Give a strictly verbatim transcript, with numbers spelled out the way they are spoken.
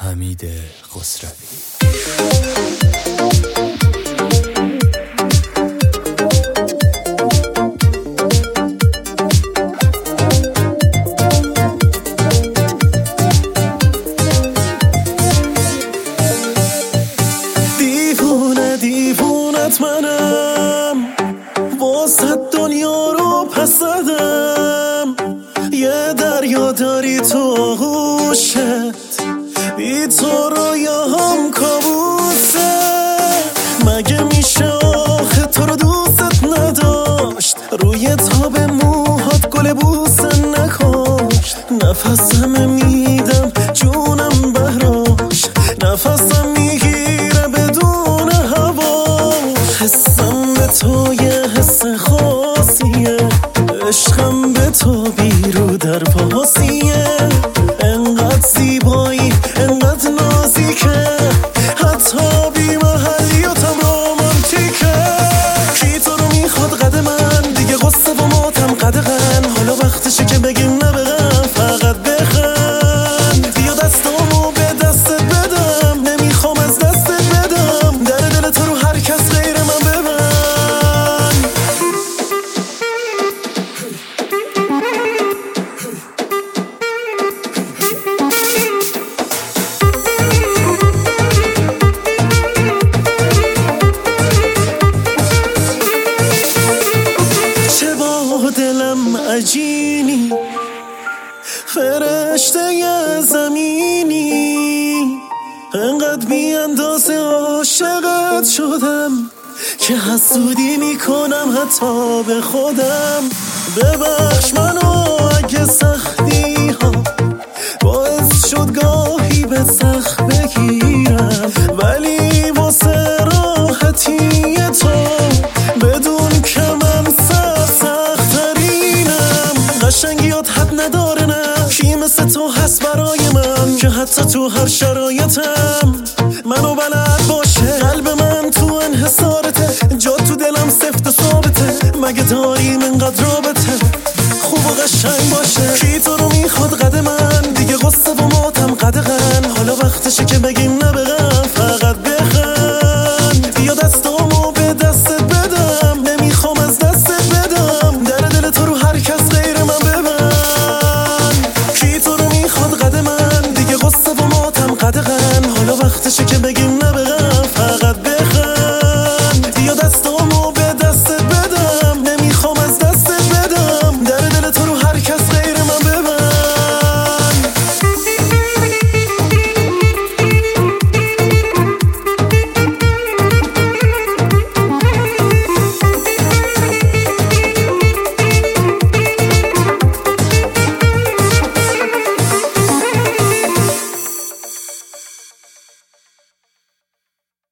حمید خسروی. دیوونه دیوونت منم، واسه دنیا رو پس زدم. یه دریا داری تو آغوشت، بی تو رویاهام کابوسه. مگه میشه آخه تو رو دوست نداشت، روی تاب موهات گل بوسه نکاشت. نفسم میدم جونم براش، نفسم میگیره بدون هوا. حسم به تو یه حس خاصیه، عشقم به تو بیرو در پاسیه. انقدر زیبایی انقدر نازیکه، حتی بی محلیاتم رومانتیکه. کی تو رو میخواد قد من، دیگه غصه و ماتم قدغن. حالا وقتشه که بگیم نبغم، فقط بخند. بیا دستامو به دستت بدم، نمیخوام از دستت بدم. در دل تو رو هر کس غیر من ببند. چه با دلم عجینی، فرشته ی زمینی. انقدر بی اندازه عاشقت شدم که حسودی میکنم حتی به خودم. ببخش منو اگه سختی ها باعث شد گاهی به سخت بگیرم، ولی واسه راحتی تو بدون که من سر سخترینم. قشنگیات حد نداره نه، کی مثل تو هست برای من که حتی تو هر شرایطم منو بلد